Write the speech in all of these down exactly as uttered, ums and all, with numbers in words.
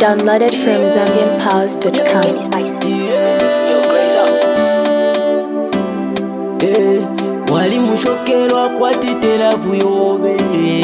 Downloaded from zambian pals dot com. Wali mushokerwa kwatitera vuyobe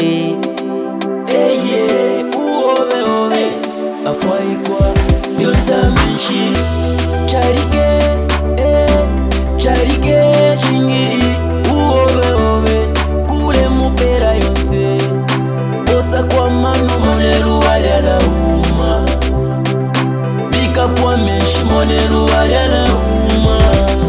eye uobe obe afwaikwa yonzamenshi charike eh charike chingiri uobe obe kule mupera yonse osa kwa mano monelu waliala uma bika kwa menshi monelu waliala uma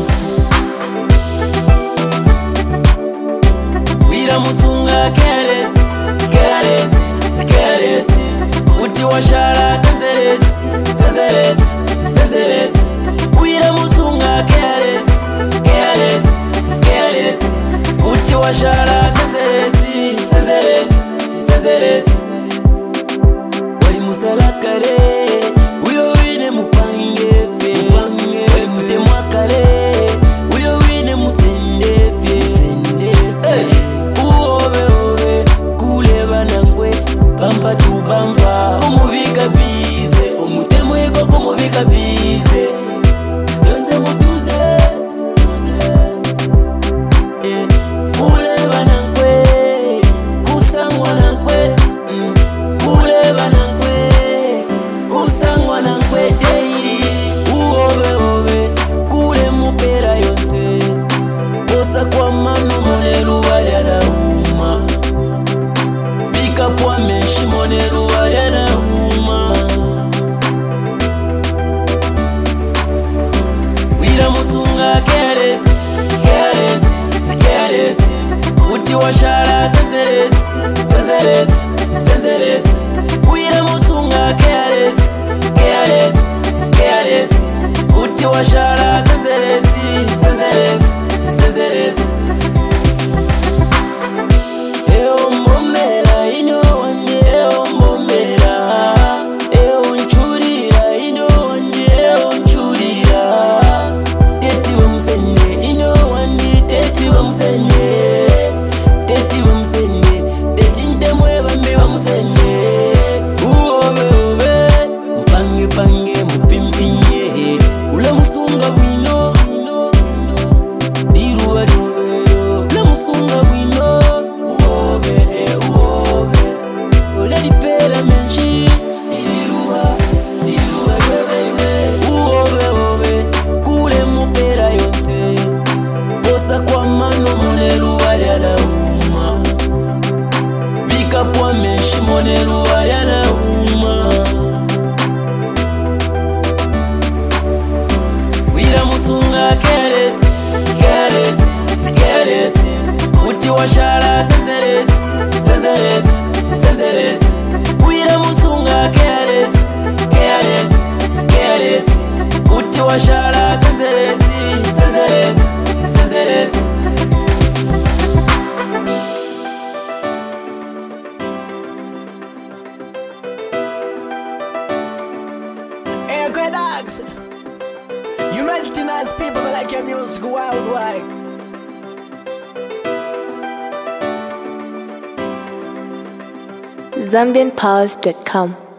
musunga keres keres keres uti washara senseres senseres senseres uira musunga keres keres keres uti washara senseres senseres senseres wali musala kare uyo wine mupange fe wali fute mwakare uyo wine musende fe sende fe bamba tu bamba umubika bize umutemo yiko kumubika bize donze mutuze tuze eh kule banankwe kusangwa nankwe mm. Kule banankwe kusangwa nankwe daily uobe obe kule mupera yonse osa kwa mano monelu waliala uma bika kwa menshi monelu waliala uma wira musunga keres keres keres uti washara senseres senseres senseres wira musunga keres keres keres uti washara senseres senseres senseres kwa menshi monelu waliala uma wira musunga keres keres keres uti washara senseres senseres senseres wira musunga keres keres keres uti washara senseres senseres senseres Dogs, you melting as people like your music worldwide. zambian pals dot com.